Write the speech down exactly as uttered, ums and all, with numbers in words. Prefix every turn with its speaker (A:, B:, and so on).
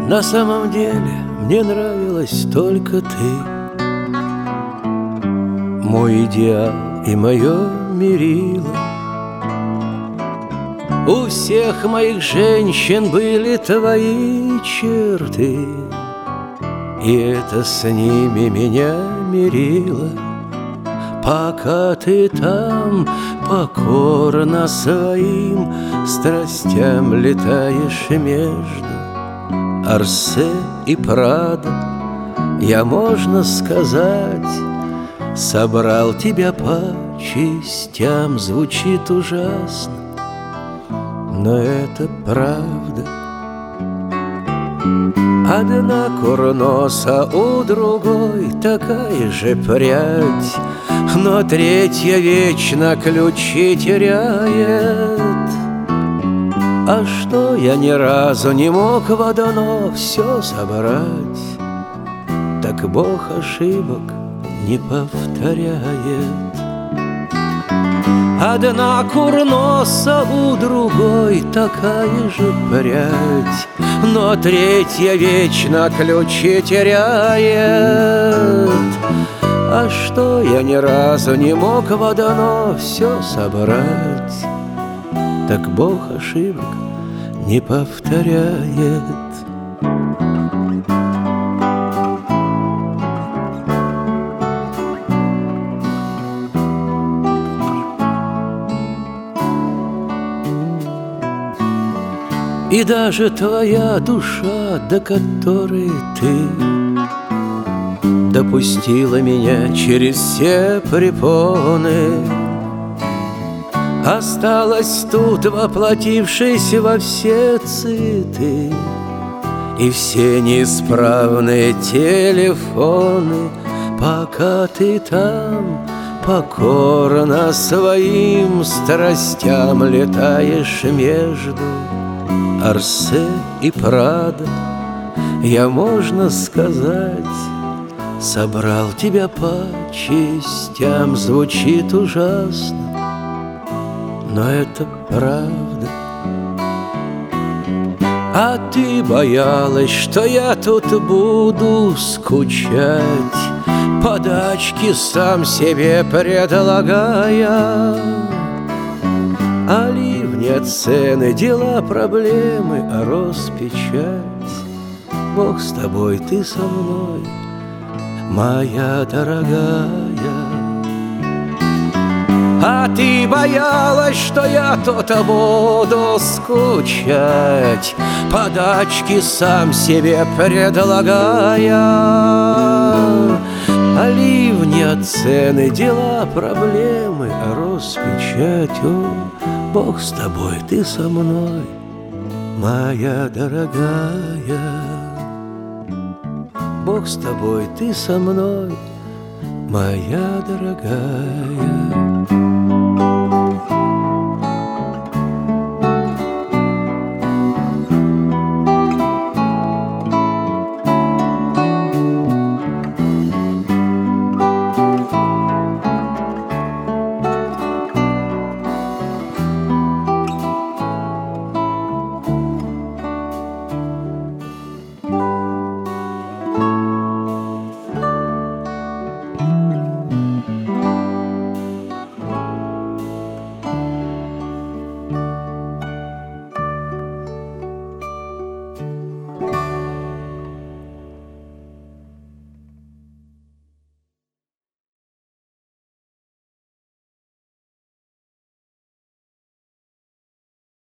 A: На самом деле мне нравилась только ты, мой идеал и мое мерило. У всех моих женщин были твои черты, и это с ними меня мирило. Пока ты там покорно своим страстям летаешь между Орсе и Прадо, я, можно сказать, собрал тебя по частям. Звучит ужасно, но это правда. Одна курноса, у другой такая же прядь, но третья вечно ключи теряет. А что я ни разу не мог в одно все собрать, так Бог ошибок не повторяет. Одна курноса, у другой такая же прядь, но третья вечно ключи теряет. А что я ни разу не мог в одно все собрать, так Бог ошибок не повторяет. И даже твоя душа, до которой ты допустила меня через все препоны, осталась тут, воплотившись во все цветы и все неисправные телефоны. Пока ты там покорно своим страстям летаешь между Орсе и Прадо, я, можно сказать, собрал тебя по частям. Звучит ужасно, но это правда. А ты боялась, что я тут буду скучать, подачки сам себе предлагая. А ливни, цены, дела, проблемы, а распечать. Бог с тобой, ты со мной, моя дорогая. А ты боялась, что я тут буду скучать, подачки сам себе предлагая. А ливни, цены, дела, проблемы, а распечать. О, Бог с тобой, ты со мной, моя дорогая. Бог с тобой, ты со мной, моя дорогая.